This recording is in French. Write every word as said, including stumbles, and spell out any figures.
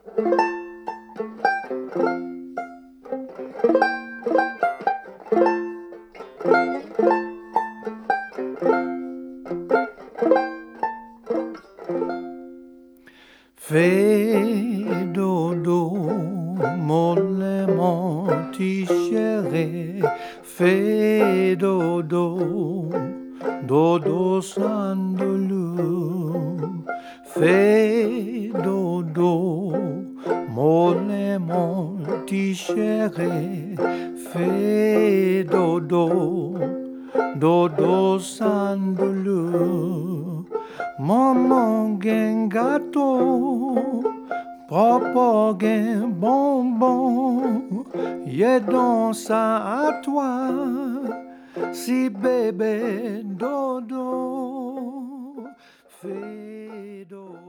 Fais dodo, molle mon petit chéri, fais dodo, dodo sandalou, fais dodo, molle mon petit chéri, fais dodo, dodo sandalou. Maman gen gâteau, papa gen bonbon, y'a donc ça à toi, si bébé dodo, fais dodo.